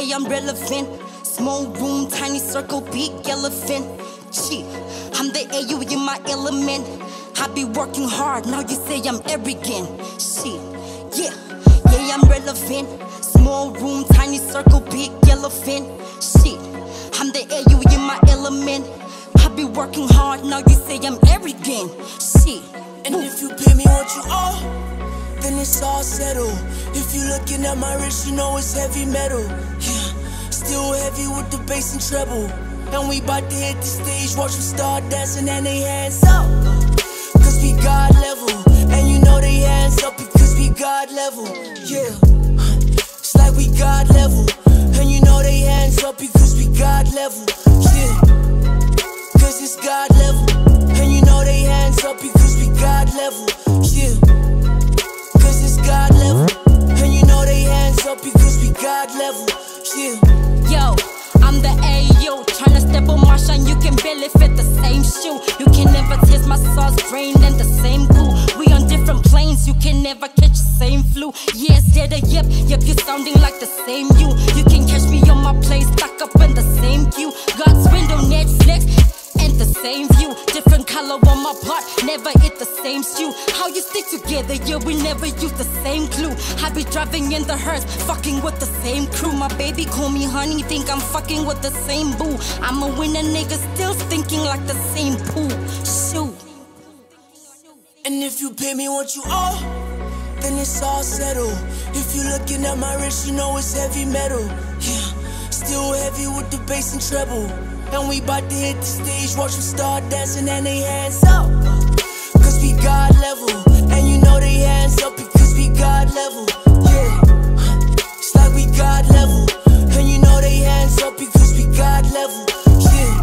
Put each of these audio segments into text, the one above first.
say I'm relevant. Small room, tiny circle, big elephant. Shit, I'm the AU in my element. I be working hard, now you say I'm arrogant. Shit, yeah, I'm relevant. Small room, tiny circle, big elephant. Shit, I'm the AU in my element. I be working hard, now you say I'm arrogant. Shit. And if you pay me what you owe, then it's all settled. If you looking at my wrist, you know it's heavy metal. Yeah, still heavy with the bass and treble. And we bout to hit the stage, watch them start dancing and they hands up. Cause we God level, and you know they hands up because we God level. Yeah, it's like we God level, and you know they hands up because we God level. Yeah, cause it's God level, and you know they hands up because we God level. Yeah, cause it's God level, and you know they hands up because we God level. Yeah. Yo, I'm the AO, tryna step on my shine, you can barely fit the same shoe. You can never taste my sauce, brain and the same goo. We on different planes, you can never catch the same flu. Yeah, instead of yep, you sounding like the same you. You can catch me on my place, stuck up in the same queue. God's window, Netflix, and the same view. Different color on my part, never eat the same stew. How you stick together, yeah, we never use the same glue. I be driving in the hearse, fucking with the same crew. My baby call me honey, think I'm fucking with the same boo. I'm a winner nigga, still thinking like the same poo. Shoot. And if you pay me what you owe, then it's all settled. If you looking at my wrist, you know it's heavy metal. Yeah, still heavy with the bass and treble. And we bout to hit the stage, watch them start dancing and they hands up. Cause we God level, and you know they hands up because we God level. Yeah, it's like we God level, and you know they hands up because we God level. Yeah,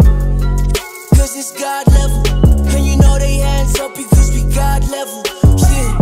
cause it's God level, and you know they hands up because we God level. Yeah,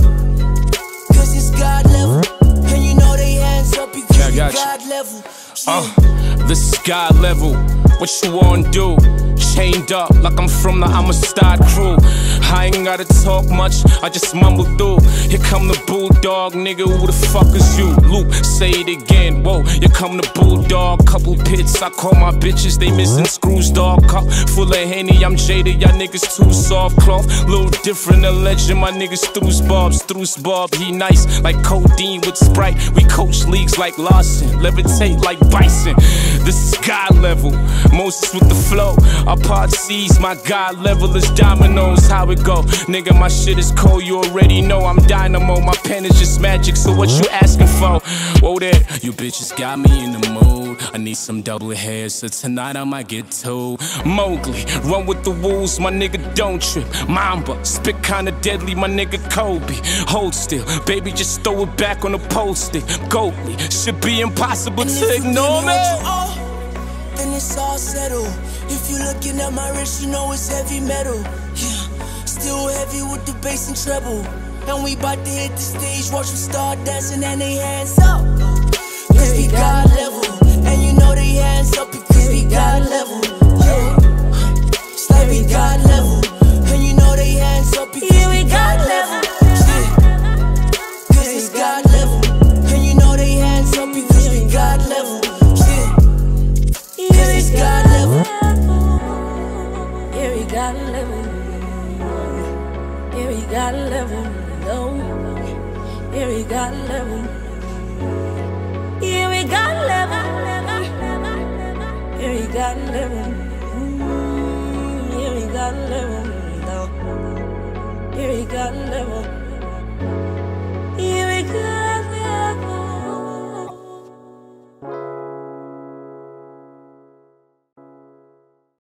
cause it's God level, and you know they hands up because we God level. This is God level. What you wanna do? Chained up like I'm from the Amistad crew. I ain't gotta talk much, I just mumble through. Here come the bulldog, nigga, who the fuck is you? Luke, say it again, whoa, here come the bulldog. Couple pits, I call my bitches, they missing screws, dog. Cup full of Henny, I'm jaded, y'all niggas too soft. Cloth, little different, a legend, my niggas Struce Bob, he nice, like codeine with Sprite. We coach leagues like Larson, levitate like Bison. This is God level, Moses with the flow. Our pod C's, my God level is dominoes. How it go? Nigga, my shit is cold, you already know I'm dynamo. My pen is just magic, so what you asking for? Whoa there, you bitches got me in the mood. I need some double hair, so tonight I might get told. Mowgli, run with the wolves, my nigga don't trip. Mamba, spit kinda deadly, my nigga Kobe. Hold still, baby, just throw it back on the pole stick. Goatly, should be impossible to ignore me. Then it's all settled. If you looking at my wrist, you know it's heavy metal. Yeah, still heavy with the bass and treble. And we bout to hit the stage, watch them start dancing and they hands up. Cause we God level, and you know they hands up because we God level. Yeah, it's like we God level, and you know they hands up because we God level. Yeah, cause it's God level, and you know they hands up because we God level. Yeah, cause it's God level. Yeah, we got a level. Yeah, we got a level. No. Yeah, we got a level. Yeah, we got a level. Yeah, we got a level. Yeah, we got a level. No. Yeah, we got a level. Yeah, we got